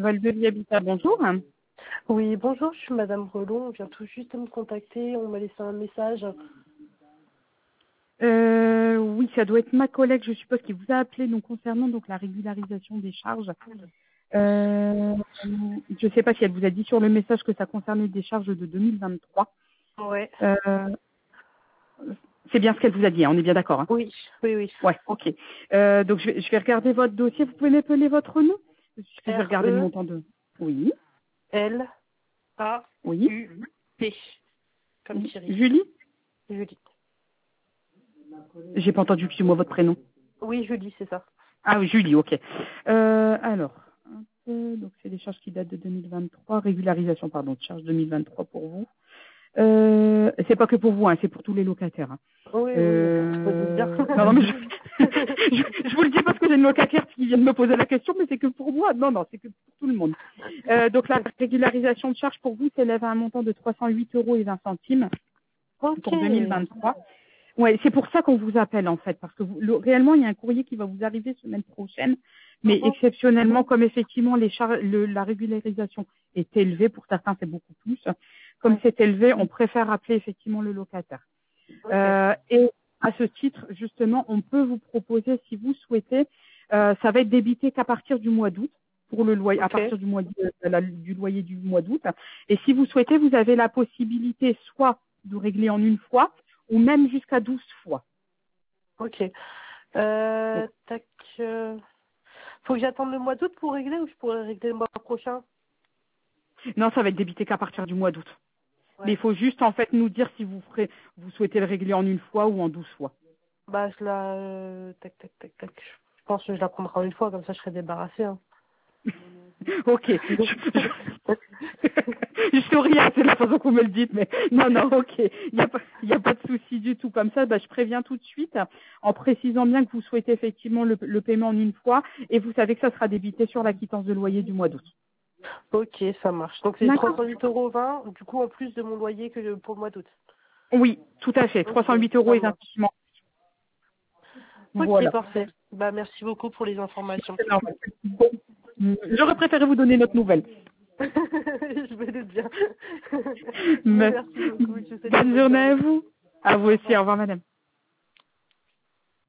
Nouvelle de Habitat, bonjour. Oui, bonjour, je suis Madame Relon. On vient tout juste de me contacter. On m'a laissé un message. Oui, ça doit être ma collègue, je suppose, qui vous a appelé donc, concernant donc, la régularisation des charges. Je ne sais pas si elle vous a dit sur le message que ça concernait des charges de 2023. Ouais. C'est bien ce qu'elle vous a dit, hein, on est bien d'accord. Hein. Oui, oui, oui. Ouais, ok. Donc je vais regarder votre dossier. Vous pouvez m'appeler votre nom? Je vais regarder le montant de... Oui, oui. R-E-L-A-U-T. Comme Thierry. Julie? Julie. J'ai pas entendu, excusez-moi, votre prénom. Oui, Julie, c'est ça. Ah oui, Julie, ok. Alors, donc c'est des charges qui datent de 2023, régularisation, pardon, de charges 2023 pour vous. C'est pas que pour vous, hein, c'est pour tous les locataires. Hein. Oui, oui, je me doute bien. Non, mais je vous le dis parce que j'ai une locataire qui vient de me poser la question, mais c'est que pour moi. Non, c'est que pour tout le monde. Donc la régularisation de charges pour vous s'élève à un montant de 308,20 € Ok. pour 2023. Ouais, c'est pour ça qu'on vous appelle en fait, parce que réellement il y a un courrier qui va vous arriver semaine prochaine, mais exceptionnellement, comme effectivement la régularisation est élevée, pour certains c'est beaucoup plus, comme c'est élevé, on préfère appeler effectivement le locataire. Et à ce titre, justement, on peut vous proposer, si vous souhaitez, ça va être débité qu'à partir du mois d'août, pour le loyer, à partir du du loyer du mois d'août. Et si vous souhaitez, vous avez la possibilité soit de régler en une fois, ou même jusqu'à 12 fois. Ok. Tac. Faut que j'attende le mois d'août pour régler ou je pourrais régler le mois prochain? Non, ça va être débité qu'à partir du mois d'août. Ouais. Mais il faut juste en fait nous dire si vous souhaitez le régler en une fois ou en 12 fois. Bah, je la... tac. Je pense que je la prendrai en une fois, comme ça je serai débarrassée. Hein. Ok. Je souris, hein, c'est la façon qu'on me le dit, mais non, ok. Il n'y a pas de souci du tout. Comme ça, je préviens tout de suite en précisant bien que vous souhaitez effectivement le paiement en une fois et vous savez que ça sera débité sur la quittance de loyer du mois d'août. Ok, ça marche. Donc c'est 308,20 € du coup en plus de mon loyer que pour le mois d'août. Oui, tout à fait. 308,20 €. Ok, Voilà. parfait. Bah merci beaucoup pour les informations. C'est normal. Bon. J'aurais préféré vous donner notre nouvelle. Je me doute bien. Merci beaucoup. Bonne journée à vous. À vous aussi. Au revoir, madame.